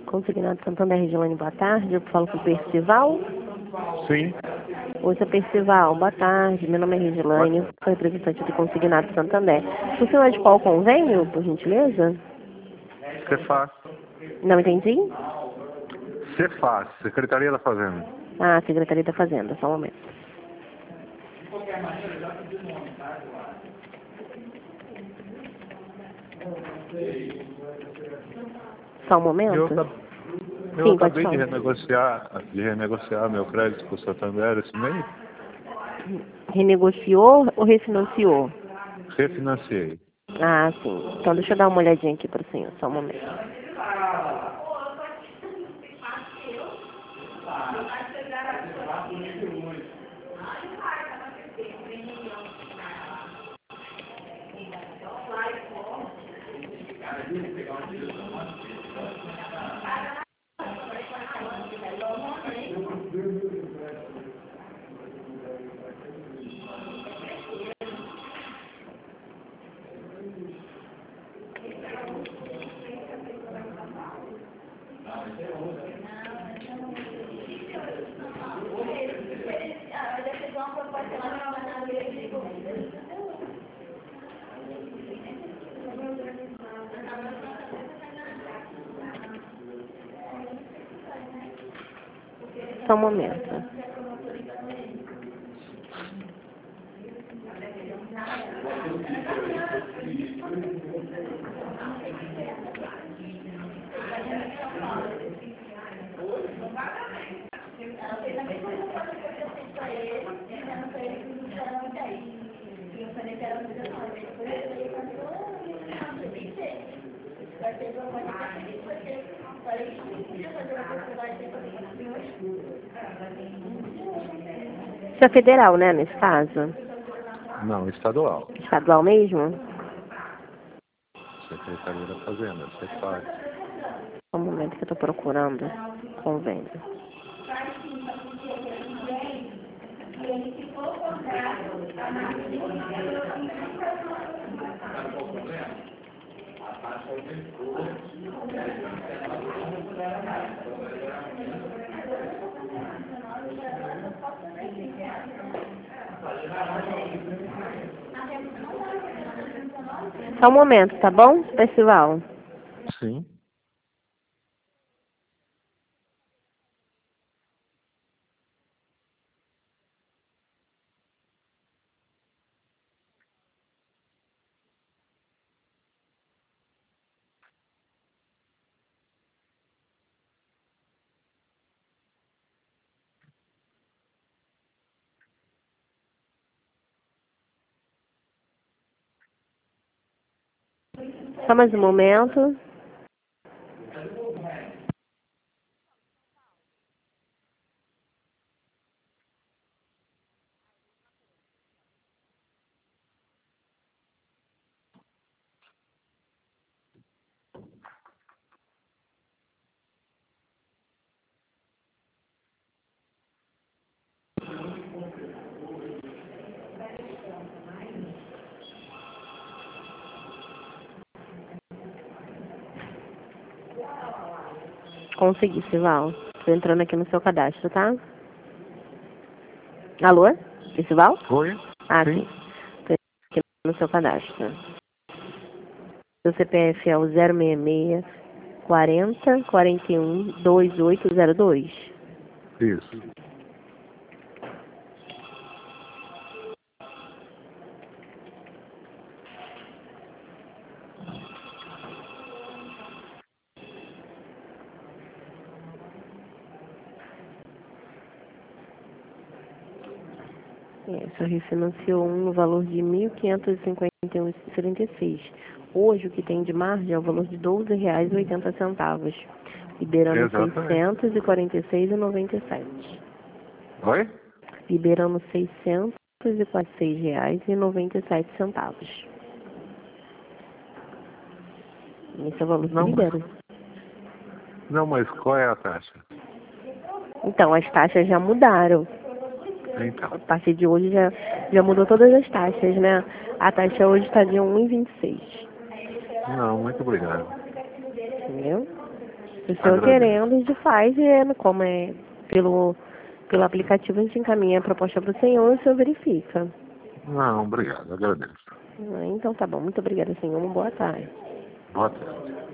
Consignado Santander, Regiane, boa tarde. Eu falo com o Percival. Sim. Oi, seu Percival, boa tarde. Meu nome é Regiane, sou representante do Consignado Santander. O senhor é de qual convênio, por gentileza? Cefaz. Não entendi? Cefaz, Secretaria da Fazenda. Ah, Secretaria da Fazenda, só um momento. Só um momento? Eu Sim, pode acabei falar. de renegociar meu crédito com o Santander esse mês. Renegociou ou refinanciou? Refinanciei. Ah, sim. Então deixa eu dar uma olhadinha aqui para o senhor, só um momento. Só um momento. Isso é federal, né, nesse caso? Não, estadual. Estadual mesmo? Secretaria da Fazenda, Cefaz. Só um momento que eu estou procurando convênio. Só um momento, tá bom, Percival? Sim. Só mais um momento. Consegui, Percival. Tô entrando aqui no seu cadastro, tá? Alô? Percival? Oi? Ah, Sim. sim. Tô aqui no seu cadastro. Seu CPF é o 066 40 41 2802. Isso. O senhor refinanciou um no valor de R$ 1.551,76. Hoje, o que tem de margem é o valor de R$ 12,80, liberando R$ Exatamente. 646,97. Oi? Liberando R$ 646,97. Esse é o valor que Não, libera. mas qual é a taxa? Então, as taxas já mudaram. Então. A partir de hoje já mudou todas as taxas, né? A taxa hoje está de 1,26. Não, muito obrigado. Entendeu? O senhor querendo, a gente faz, e como é pelo aplicativo, a gente encaminha a proposta para o senhor e o senhor verifica. Não, obrigado, agradeço. Então tá bom, muito obrigada, senhor. Uma boa tarde. Boa tarde.